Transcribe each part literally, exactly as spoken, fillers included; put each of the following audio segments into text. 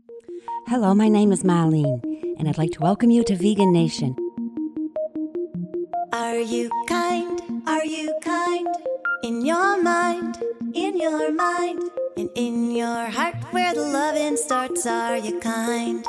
Hello, my name is Marlene, and I'd like to welcome you to Vegan Nation. Are you kind? Are you kind? In your mind, in your mind, and in your heart where the loving starts, are you kind?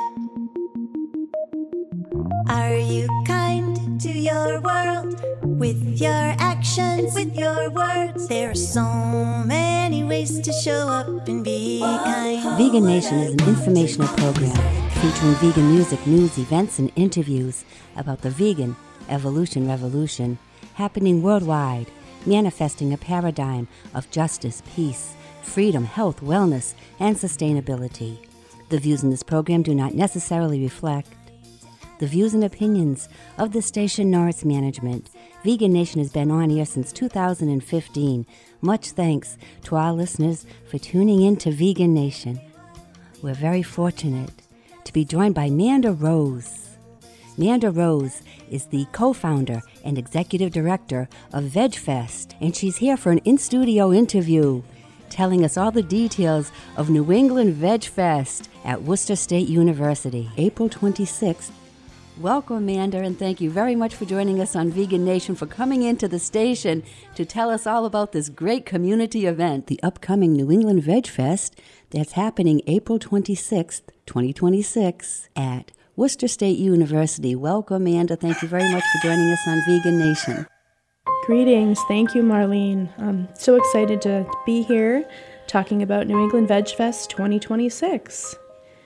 Are you kind to your world? With your actions, with your words, there are so many ways to show up and be kind. Vegan Nation is an informational program featuring vegan music, news, events, and interviews about the vegan evolution revolution happening worldwide, manifesting a paradigm of justice, peace, freedom, health, wellness, and sustainability. The views in this program do not necessarily reflect the views and opinions of the station nor its management. Vegan Nation has been on air since two thousand fifteen. Much thanks to our listeners for tuning in to Vegan Nation. We're very fortunate to be joined by Manda Rose. Manda Rose is the co-founder and executive director of VegFest, and she's here for an in-studio interview telling us all the details of New England VegFest at Worcester State University, April twenty-sixth. Welcome, Amanda, and thank you very much for joining us on Vegan Nation, for coming into the station to tell us all about this great community event, the upcoming New England Veg Fest that's happening April twenty-sixth, twenty twenty-six at Worcester State University. Welcome, Amanda. Thank you very much for joining us on Vegan Nation. Greetings. Thank you, Marlene. I'm so excited to be here talking about New England Veg Fest twenty twenty-six.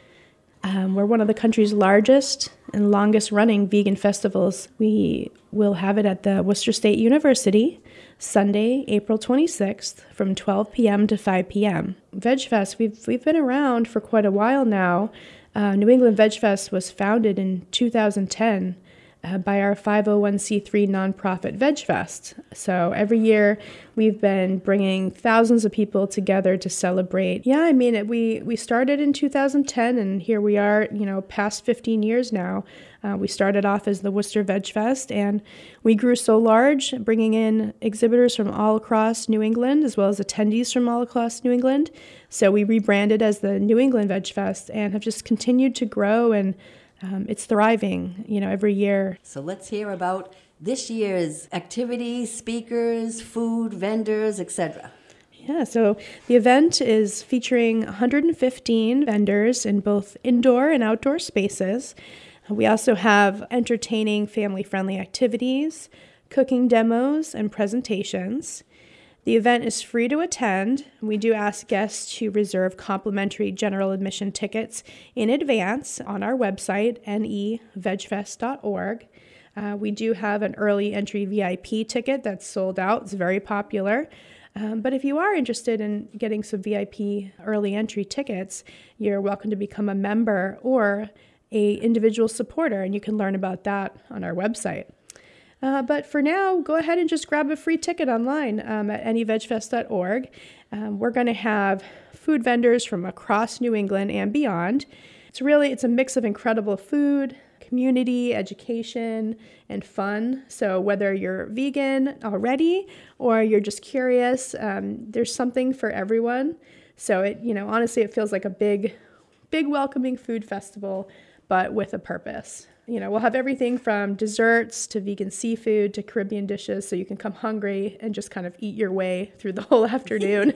Um, we're one of the country's largest and longest running vegan festivals. We will have it at the Worcester State University, Sunday, April twenty-sixth, from twelve p.m. to five p.m. VegFest, we've we've been around for quite a while now. Uh, New England VegFest was founded in two thousand ten uh, by our five oh one c three nonprofit VegFest. So every year we've been bringing thousands of people together to celebrate. Yeah, I mean, it, we we started in two thousand ten, and here we are, you know, past fifteen years now. Uh, we started off as the Worcester Veg Fest, and we grew so large, bringing in exhibitors from all across New England, as well as attendees from all across New England. So we rebranded as the New England Veg Fest and have just continued to grow, and um, it's thriving, you know, every year. So let's hear about this year's activities, speakers, food, vendors, et cetera. Yeah, so the event is featuring one hundred fifteen vendors in both indoor and outdoor spaces. We also have entertaining, family-friendly activities, cooking demos, and presentations. The event is free to attend. We do ask guests to reserve complimentary general admission tickets in advance on our website, n e veg fest dot org. Uh, we do have an early entry V I P ticket that's sold out. It's very popular. Um, but if you are interested in getting some V I P early entry tickets, you're welcome to become a member or a individual supporter, and you can learn about that on our website. Uh, but for now, go ahead and just grab a free ticket online um, at n e veg fest dot org. Um, we're going to have food vendors from across New England and beyond. It's really, it's a mix of incredible food, community, education, and fun. So whether you're vegan already or you're just curious, um, there's something for everyone. So it, you know, honestly, it feels like a big, big welcoming food festival, but with a purpose. You know, we'll have everything from desserts to vegan seafood to Caribbean dishes, so you can come hungry and just kind of eat your way through the whole afternoon.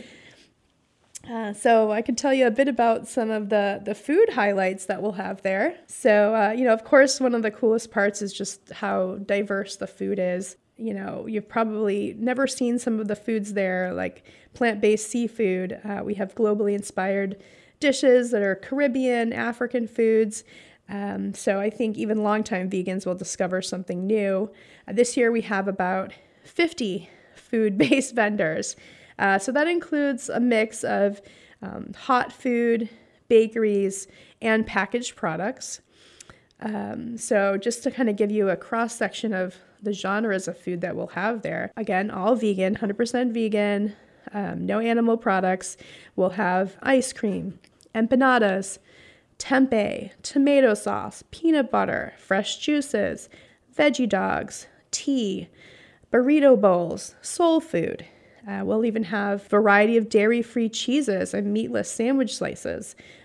uh, so I can tell you a bit about some of the, the food highlights that we'll have there. So, uh, you know, of course, one of the coolest parts is just how diverse the food is. You know, you've probably never seen some of the foods there, like plant-based seafood. Uh, we have globally inspired dishes that are Caribbean, African foods. Um, so I think even longtime vegans will discover something new. Uh, this year we have about fifty food-based vendors. Uh, so that includes a mix of um, hot food, bakeries, and packaged products. Um, so just to kind of give you a cross-section of the genres of food that we'll have there. Again, all vegan, one hundred percent vegan, um, no animal products. We'll have ice cream, empanadas, tempeh, tomato sauce, peanut butter, fresh juices, veggie dogs, tea, burrito bowls, soul food. Uh, we'll even have a variety of dairy-free cheeses and meatless sandwich slices.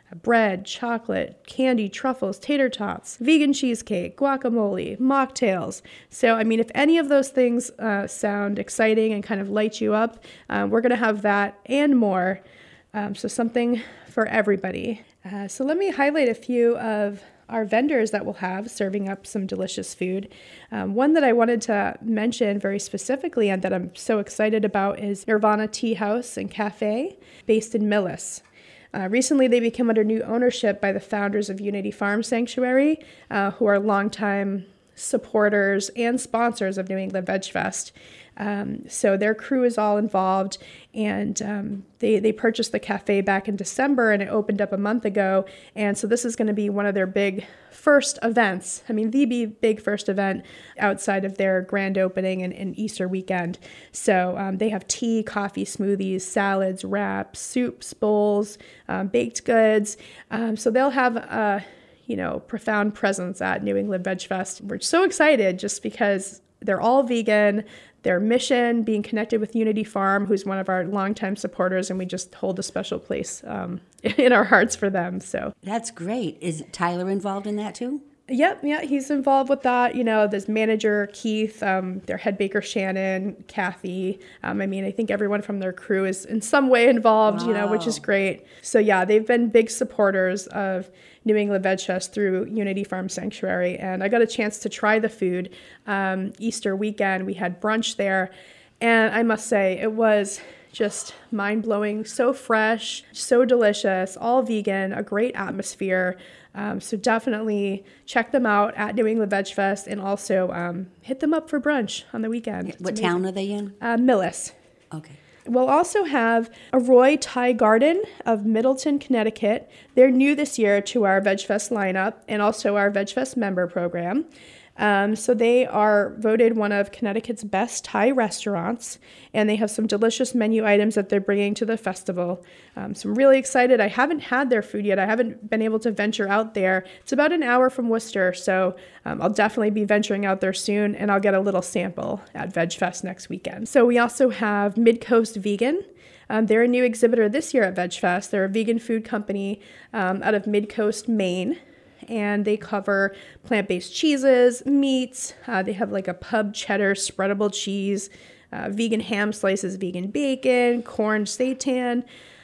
bread, chocolate, candy, truffles, tater tots, vegan cheesecake, guacamole, mocktails. So, I mean, if any of those things uh, sound exciting and kind of light you up, uh, we're going to have that and more. Um, so something for everybody. Uh, so let me highlight a few of our vendors that we'll have serving up some delicious food. Um, one that I wanted to mention very specifically and that I'm so excited about is Nirvana Tea House and Cafe, based in Millis. Uh, recently, they became under new ownership by the founders of Unity Farm Sanctuary, uh, who are longtime supporters and sponsors of New England Veg Fest. Um, so their crew is all involved, and um, they, they purchased the cafe back in December, and it opened up a month ago. And so this is going to be one of their big first events. I mean, the big first event outside of their grand opening and, and Easter weekend. So um, they have tea, coffee, smoothies, salads, wraps, soups, bowls, um, baked goods. Um, so they'll have a, you know, profound presence at New England Veg Fest. We're so excited just because they're all vegan. Their mission, being connected with Unity Farm, who's one of our longtime supporters, and we just hold a special place um, in our hearts for them. So that's great. Is Tyler involved in that too? Yep, yeah, he's involved with that. You know, there's manager Keith, um, their head baker Shannon, Kathy. Um, I mean, I think everyone from their crew is in some way involved, wow. you know, which is great. So yeah, they've been big supporters of New England Veg Fest through Unity Farm Sanctuary. And I got a chance to try the food um, Easter weekend. We had brunch there. And I must say, it was just mind-blowing, so fresh, so delicious, all vegan, a great atmosphere. Um, so definitely check them out at New England Veg Fest, and also um, hit them up for brunch on the weekend. It's what amazing. Town are they in? Uh, Millis. Okay. We'll also have Arroy Thai Garden of Middleton, Connecticut. They're new this year to our Veg Fest lineup and also our Veg Fest member program. Um, so they are voted one of Connecticut's best Thai restaurants, and they have some delicious menu items that they're bringing to the festival. Um, so I'm really excited. I haven't had their food yet. I haven't been able to venture out there. It's about an hour from Worcester, so um, I'll definitely be venturing out there soon, and I'll get a little sample at Veg Fest next weekend. So we also have Midcoast Vegan. Um, they're a new exhibitor this year at Veg Fest. They're a vegan food company um, out of Midcoast, Maine. And they cover plant-based cheeses, meats. Uh, they have like a pub cheddar spreadable cheese, uh, vegan ham slices, vegan bacon, corn seitan.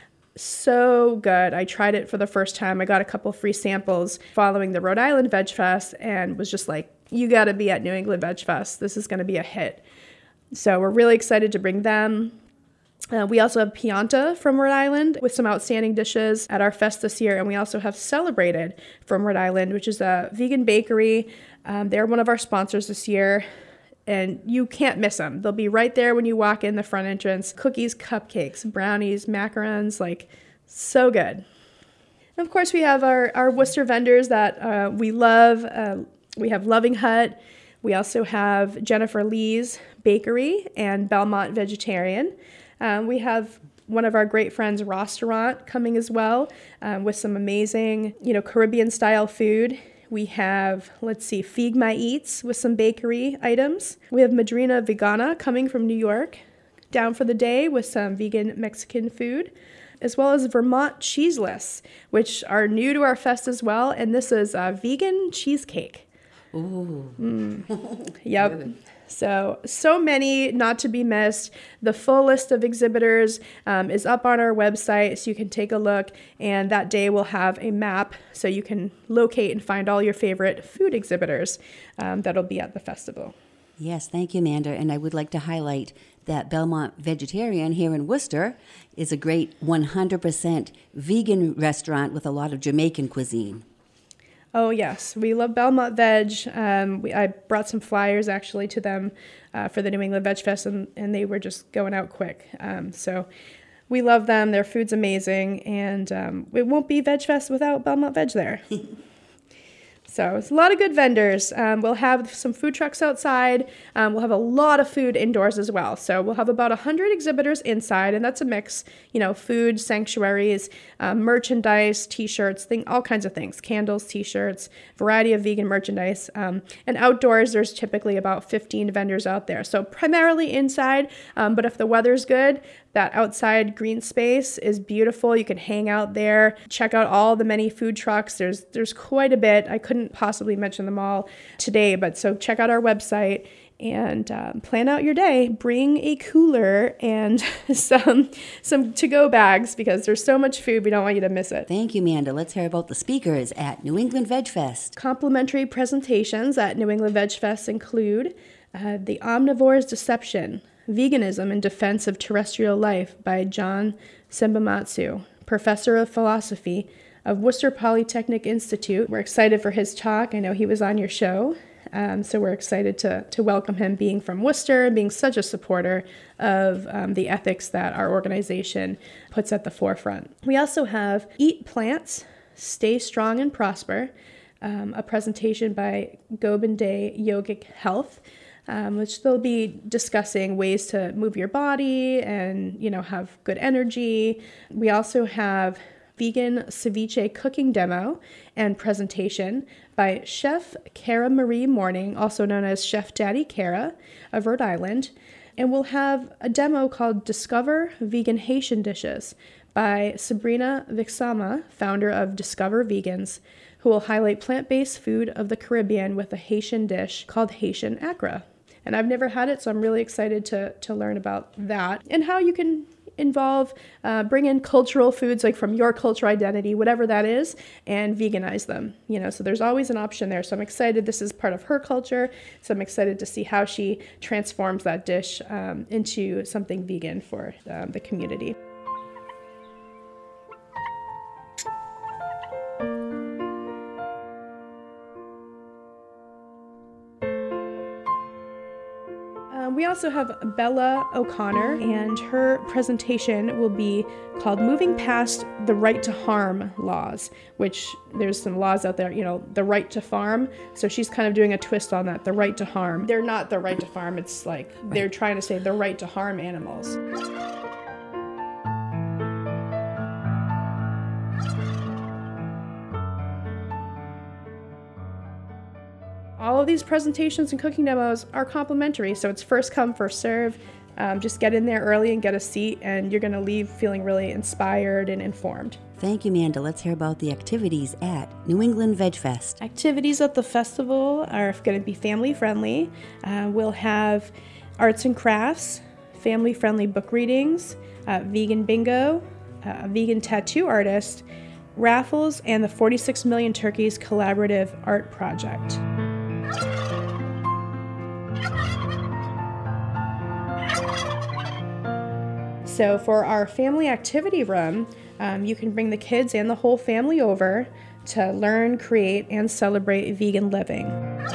So good. I tried it for the first time. I got a couple free samples following the Rhode Island Veg Fest and was just like, you got to be at New England Veg Fest. This is going to be a hit. So we're really excited to bring them. Uh, we also have Pianta from Rhode Island with some outstanding dishes at our fest this year. And we also have Celebrated from Rhode Island, which is a vegan bakery. Um, they're one of our sponsors this year, and you can't miss them. They'll be right there when you walk in the front entrance. Cookies, cupcakes, brownies, macarons, like so good. And of course, we have our, our Worcester vendors that uh, we love. Uh, we have Loving Hut. We also have Jennifer Lee's Bakery and Belmont Vegetarian. Um, we have one of our great friends, Restaurant, coming as well um, with some amazing, you know, Caribbean-style food. We have, let's see, Feed My Eats with some bakery items. We have Madrina Vegana coming from New York, down for the day with some vegan Mexican food, as well as Vermont Cheeseless, which are new to our fest as well. And this is a vegan cheesecake. Ooh. Mm. Yep. So, so many not to be missed. The full list of exhibitors um, is up on our website, so you can take a look. And that day we'll have a map so you can locate and find all your favorite food exhibitors um, that'll be at the festival. Yes, thank you, Amanda. And I would like to highlight that Belmont Vegetarian here in Worcester is a great one hundred percent vegan restaurant with a lot of Jamaican cuisine. Oh, yes. We love Belmont Veg. Um, we, I brought some flyers, actually, to them uh, for the New England Veg Fest, and, and they were just going out quick. Um, so we love them. Their food's amazing, and um, it won't be Veg Fest without Belmont Veg there. So it's a lot of good vendors. Um, we'll have some food trucks outside. Um, we'll have a lot of food indoors as well. So we'll have about one hundred exhibitors inside, and that's a mix, you know, food, sanctuaries, um, merchandise, T-shirts, thing, all kinds of things, candles, T-shirts, variety of vegan merchandise. Um, and outdoors, there's typically about fifteen vendors out there. So primarily inside, um, but if the weather's good, That outside green space is beautiful. You can hang out there, check out all the many food trucks. There's there's quite a bit. I couldn't possibly mention them all today, but so check out our website and um, plan out your day. Bring a cooler and some some to-go bags because there's so much food. We don't want you to miss it. Thank you, Amanda. Let's hear about the speakers at New England Veg Fest. Complimentary presentations at New England Veg Fest include uh, The Omnivore's Deception, Veganism in Defense of Terrestrial Life by John Sembamatsu, Professor of Philosophy of Worcester Polytechnic Institute. We're excited for his talk. I know he was on your show. Um, so we're excited to to welcome him, being from Worcester, being such a supporter of um, the ethics that our organization puts at the forefront. We also have Eat Plants, Stay Strong and Prosper, um, a presentation by Govinday Yogic Health, um, which they'll be discussing ways to move your body and, you know, have good energy. We also have vegan ceviche cooking demo and presentation by Chef Cara Marie Morning, also known as Chef Daddy Cara of Rhode Island. And we'll have a demo called Discover Vegan Haitian Dishes by Sabrina Vixama, founder of Discover Vegans, who will highlight plant-based food of the Caribbean with a Haitian dish called Haitian Accra. And I've never had it, so I'm really excited to, to learn about that and how you can involve, uh, bring in cultural foods like from your cultural identity, whatever that is, and veganize them. You know, so there's always an option there. So I'm excited. This is part of her culture. So I'm excited to see how she transforms that dish um, into something vegan for um, the community. We also have Bella O'Connor, and her presentation will be called Moving Past the Right to Harm Laws, which there's some laws out there, you know, the right to farm. So she's kind of doing a twist on that, the right to harm. They're not the right to farm. It's like they're trying to say the right to harm animals. All of these presentations and cooking demos are complimentary, so it's first come, first serve. Um, just get in there early and get a seat, and you're going to leave feeling really inspired and informed. Thank you, Amanda. Let's hear about the activities at New England Veg Fest. Activities at the festival are going to be family-friendly. Uh, we'll have arts and crafts, family-friendly book readings, uh, vegan bingo, uh, a vegan tattoo artist, raffles, and the forty-six Million Turkeys Collaborative Art Project. So for our family activity room, um, you can bring the kids and the whole family over to learn, create, and celebrate vegan living.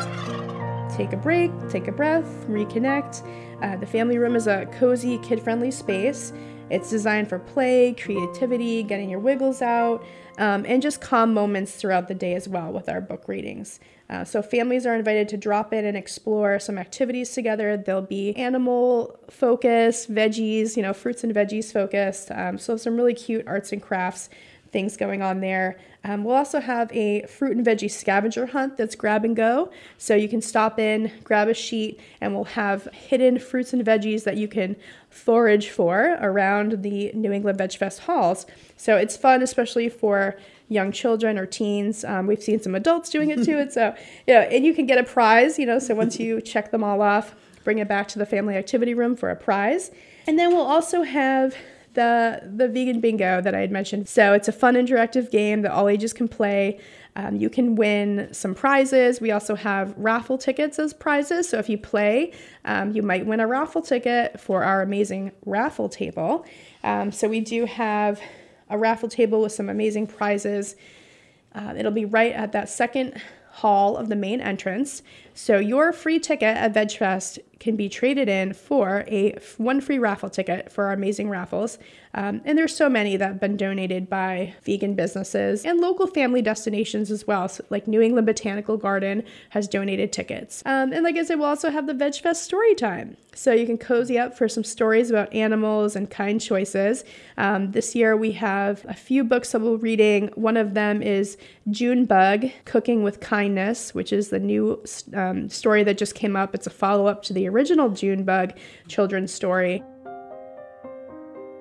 Take a break, take a breath, reconnect. Uh, the family room is a cozy, kid-friendly space. It's designed for play, creativity, getting your wiggles out, um, and just calm moments throughout the day as well with our book readings. Uh, so families are invited to drop in and explore some activities together. There'll be animal focus, veggies, you know, fruits and veggies focused. Um, so some really cute arts and crafts things going on there. Um, we'll also have a fruit and veggie scavenger hunt that's grab and go. So you can stop in, grab a sheet, and we'll have hidden fruits and veggies that you can forage for around the New England Veg Fest halls. So it's fun, especially for young children or teens. Um, we've seen some adults doing it too. And so, you know, and you can get a prize, you know, so once you check them all off, bring it back to the family activity room for a prize. And then we'll also have the the vegan bingo that I had mentioned. So it's a fun interactive game that all ages can play. Um, you can win some prizes. We also have raffle tickets as prizes. So if you play, um, you might win a raffle ticket for our amazing raffle table. Um, so we do have a raffle table with some amazing prizes. Uh, it'll be right at that second hall of the main entrance. So your free ticket at VegFest can be traded in for a one free raffle ticket for our amazing raffles. Um, and there's so many that have been donated by vegan businesses and local family destinations as well. So like New England Botanical Garden has donated tickets. Um, and like I said, we'll also have the VegFest story time. So you can cozy up for some stories about animals and kind choices. Um, this year we have a few books that we're reading. One of them is Junebug, Cooking with Kindness, which is the new um, story that just just came up. It's a follow-up to the original Junebug children's story.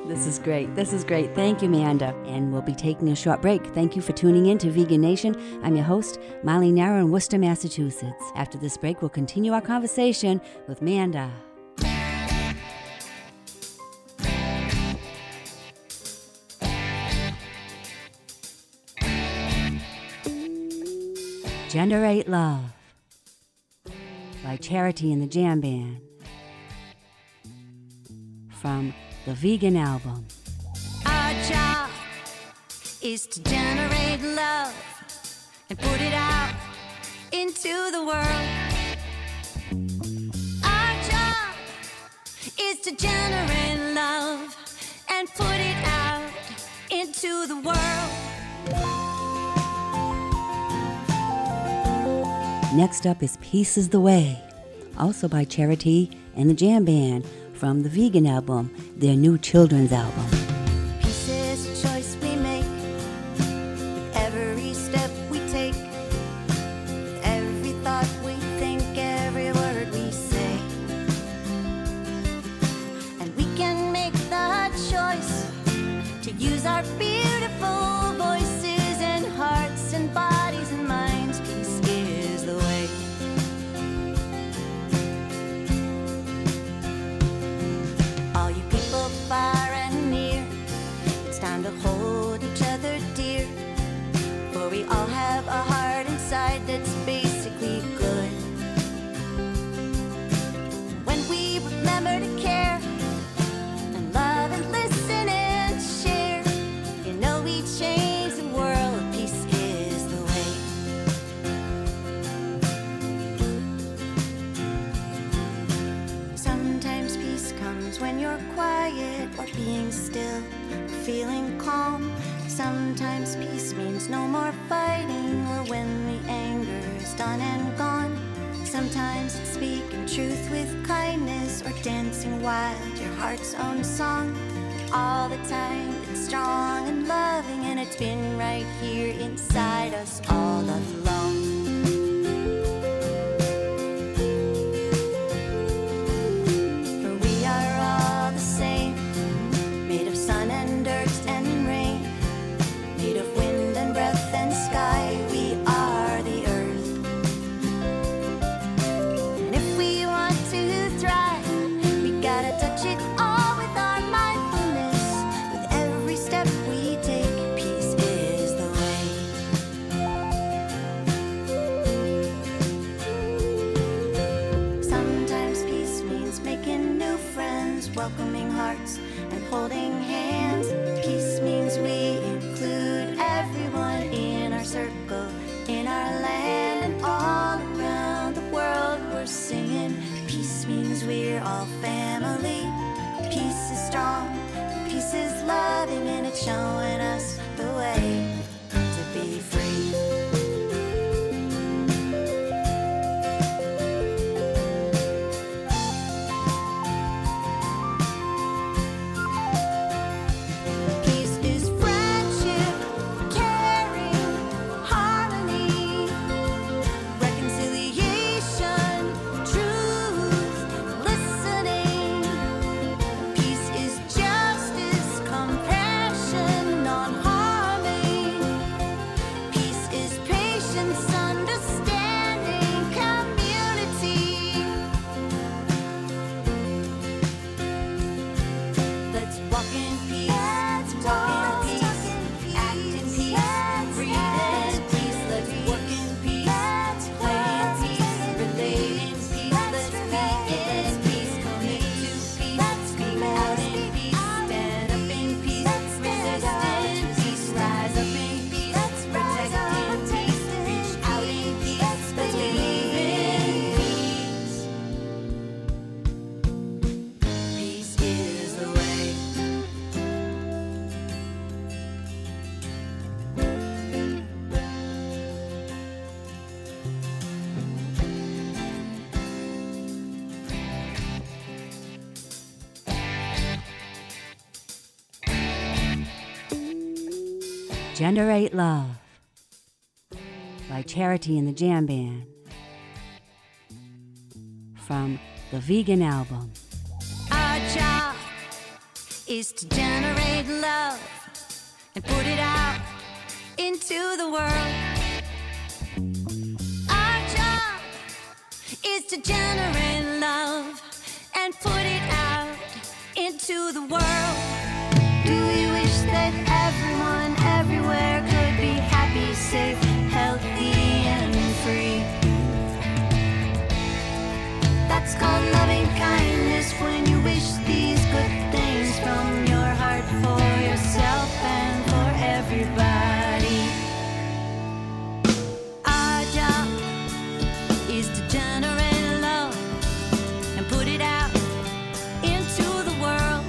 This is great. This is great. Thank you, Manda. And we'll be taking a short break. Thank you for tuning in to Vegan Nation. I'm your host, Molly Nara in Worcester, Massachusetts. After this break, we'll continue our conversation with Manda. Gender Ate Love by Charity and the Jam Band from the Vegan album. Our job is to generate love and put it out into the world. Our job is to generate love and put it out into the world. Next up is Peace is the Way, also by Charity and the Jam Band from the Vegan album, their new children's album. Peace is a choice we make with every step we take, every thought we think, every word we say. And we can make the choice to use our beautiful voices and hearts and bodies and minds. Peace is the way. All you people far and near, it's time to hold each other dear, for we all have a heart inside that's basically good. When we remember to care and love and listen and share, you know we change the world. Peace is the way. Sometimes peace comes when you're quiet or being still, feeling calm. Sometimes peace means no more fighting, or when the anger is done and gone. Sometimes it's speaking truth with kindness, or dancing wild your heart's own song. All the time it's strong and loving, and it's been right here inside us all along. For we are all the same, made of sun and dirt and rain, made of wind and breath and sky. We are the earth. And if we want to thrive, we gotta touch it all with our mindfulness. With every step we take, peace is the way. Sometimes peace means making new friends, welcoming hearts and holding hands. Peace means we include everyone in our circle, in our land, and all around the world we're singing. Peace means we're all family. Peace is strong, peace is loving, and it's showing us the way to be free. Peace is friendship, caring, harmony, reconciliation, truth, listening. Peace is justice, compassion, non-harming. Peace is patience, understanding, community. Let's walk in peace, walk in peace, act in peace, breathe in peace. Let's work in peace, play in peace, relate in peace. Let's be in peace, commit to peace, speak out in peace, stand up in peace, resist in peace, rise up in peace, protect in peace, reach out in peace. Let's believe in peace. Peace is the way. Gender Ate Love by Charity and the Jam Band from the Vegan album. Our job is to generate love and put it out into the world. Our job is to generate love and put it out into the world. Do you wish that everyone everywhere could be happy, safe, healthy, and free? That's called loving kindness, when you wish these good things from your heart for yourself and for everybody. Our job is to generate love and put it out into the world.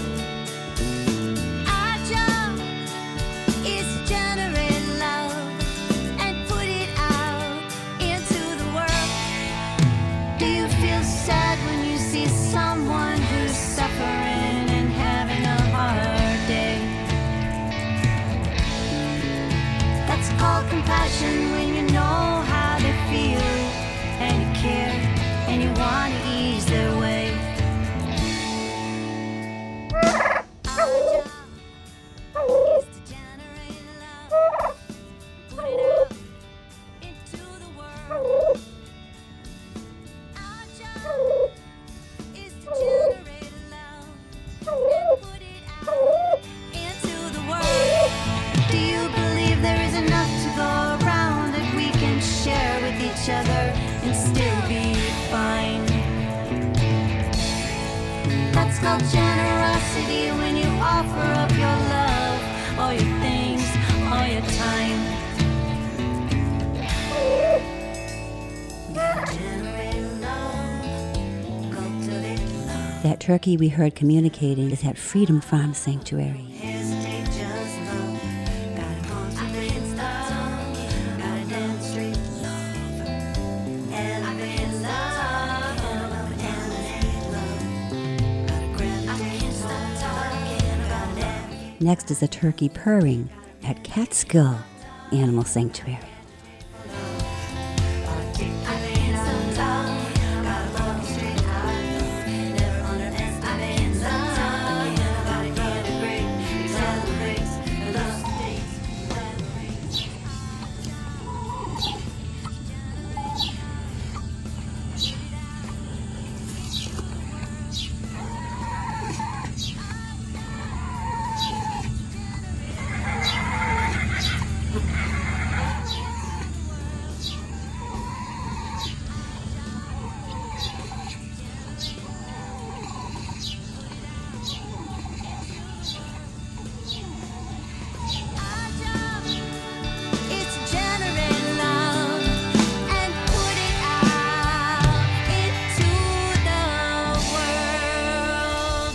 Our job is to generate love and put it out into the world. Do you feel sad when you see someone who's suffering and having a hard day? That's called compassion, when you know how they feel and you care and you want to ease their way. Our job is to generate love, put it out into the world. Our job is to generate love and put it out into the world. Do you believe there is enough to go around, that we can share with each other and still be fine? That's called generosity, when you offer up your love, all your things, all your time. Gotta generate love, cultivate love. That turkey we heard communicating is at Freedom Farm Sanctuary. Hesitate, just love. Gotta contemplate love. Gotta demonstrate love. Elevate love. Elevate love. Gotta gravitate love. Next is a turkey purring at Catskill Animal Sanctuary. Articulate love. Gotta walk straight out. Never underestimate love. Gotta integrate, celebrate love states. Our job is to generate love and put it out into the world.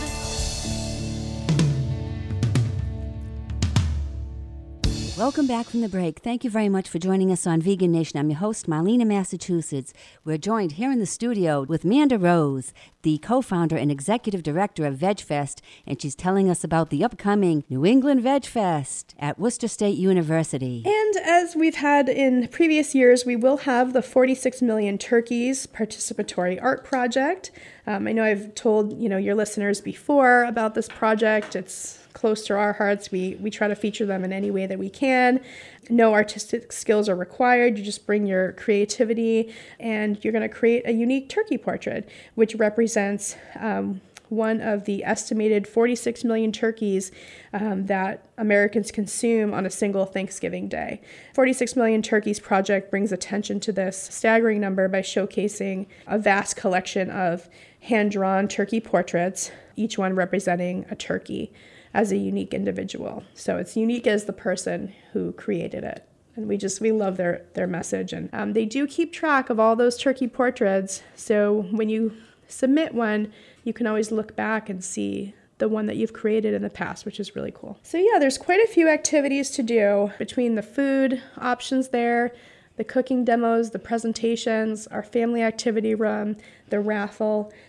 Welcome back from the break. Thank you very much for joining us on Vegan Nation. I'm your host, Marlena, Massachusetts. We're joined here in the studio with Manda Rose, the co-founder and executive director of VegFest, and she's telling us about the upcoming New England Veg Fest at Worcester State University. And as we've had in previous years, we will have the forty-six million Turkeys participatory art project. Um, I know I've told you know your listeners before about this project. It's close to our hearts. We we try to feature them in any way that we can. No artistic skills are required. You just bring your creativity, and you're going to create a unique turkey portrait, which represents um, one of the estimated forty-six million turkeys um, that Americans consume on a single Thanksgiving day. forty-six million Turkeys project brings attention to this staggering number by showcasing a vast collection of hand-drawn turkey portraits, each one representing a turkey as a unique individual. So it's unique as the person who created it. And we just, we love their, their message. And um, they do keep track of all those turkey portraits. So when you submit one, you can always look back and see the one that you've created in the past, which is really cool. So yeah, there's quite a few activities to do between the food options there, the cooking demos, the presentations, our family activity room, the raffle.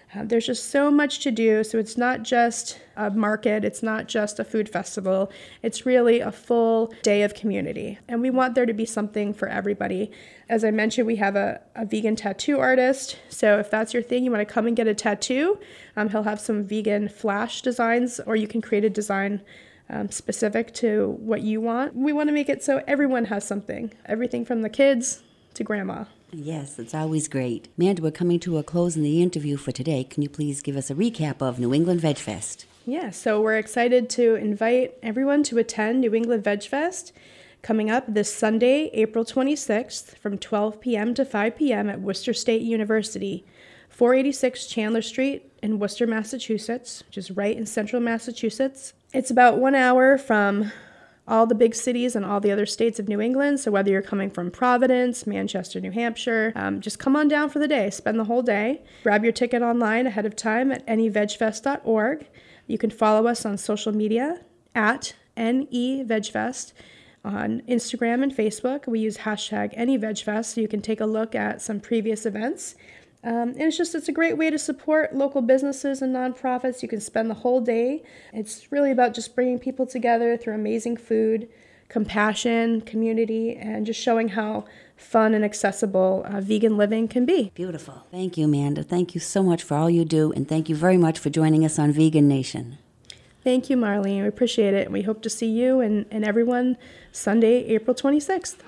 Uh, there's just so much to do. So it's not just a market, it's not just a food festival. It's really a full day of community. And we want there to be something for everybody. As I mentioned, we have a, a vegan tattoo artist. So if that's your thing, you want to come and get a tattoo, um, he'll have some vegan flash designs, or you can create a design um, specific to what you want. We want to make it so everyone has something, everything from the kids to grandma. Yes, it's always great. Amanda, we're coming to a close in the interview for today. Can you please give us a recap of New England Veg Fest? Yeah, so we're excited to invite everyone to attend New England Veg Fest coming up this Sunday, April twenty-sixth from twelve p.m. to five p.m. at Worcester State University, four eighty-six Chandler Street in Worcester, Massachusetts, which is right in central Massachusetts. It's about one hour from all the big cities and all the other states of New England. So whether you're coming from Providence, Manchester, New Hampshire, um, just come on down for the day. Spend the whole day. Grab your ticket online ahead of time at any veg fest dot org. You can follow us on social media at N E Veg Fest on Instagram and Facebook. We use hashtag AnyVegFest, so you can take a look at some previous events. Um, and it's just, it's a great way to support local businesses and nonprofits. You can spend the whole day. It's really about just bringing people together through amazing food, compassion, community, and just showing how fun and accessible uh, vegan living can be. Beautiful. Thank you, Amanda. Thank you so much for all you do, and thank you very much for joining us on Vegan Nation. Thank you, Marlene. We appreciate it. And we hope to see you and, and everyone Sunday, April twenty-sixth.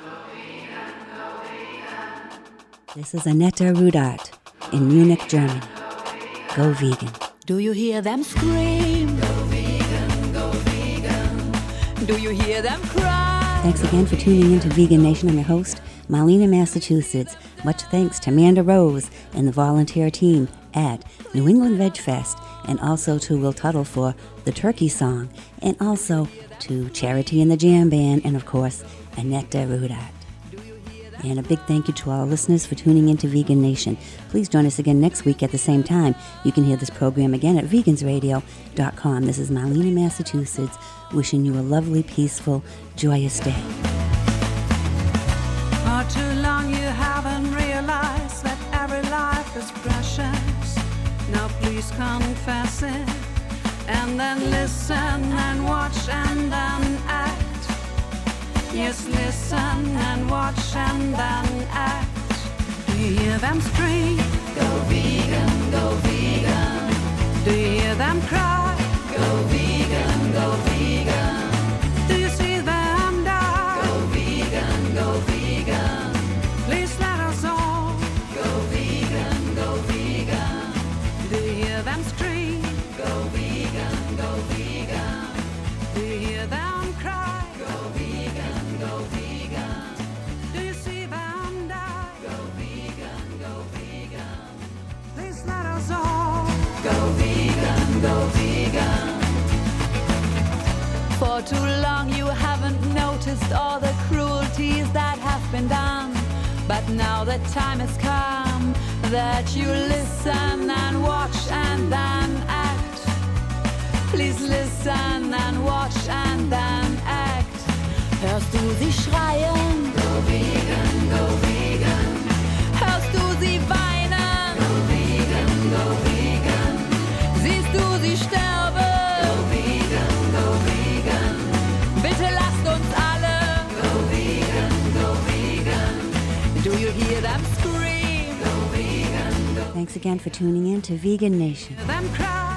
This is Annette Rudart in Munich, Germany. Go vegan. Do you hear them scream? Go vegan, go vegan. Do you hear them cry? Thanks again for tuning in to Vegan Nation. I'm your host, Marlene, Massachusetts. Much thanks to Amanda Rose and the volunteer team at New England Veg Fest, and also to Will Tuttle for the turkey song, and also to Charity and the Jam Band, and of course, Annette Rudart. And a big thank you to all listeners for tuning into Vegan Nation. Please join us again next week at the same time. You can hear this program again at vegans radio dot com. This is Marlene, Massachusetts, wishing you a lovely, peaceful, joyous day. For too long you haven't realized that every life is precious. Now please confess it, and then listen and watch and then act. Yes, listen and watch and then act. Do you hear them scream? Go vegan, go vegan. Do you hear them cry? Go vegan, go vegan. Do you see them die? Go vegan, go vegan. Please let us all go vegan, go vegan. Do you hear them scream? Go vegan, go vegan. Do you hear them cry? Go vegan, go vegan. Do you see them die? Go vegan, go vegan. Please let us all go vegan, go vegan. For too long you haven't noticed all the cruelties that have been done. But now the time has come that you listen and watch and then act. Please listen and watch and then act. Hörst du sie schreien? Go vegan, go vegan. Hörst du sie weinen? Go vegan, go vegan. Siehst du sie sterben? Go vegan, go vegan. Bitte lasst uns alle go vegan, go vegan. Do you hear them scream? Go vegan, go. Thanks again for tuning in to Vegan Nation. Them cry.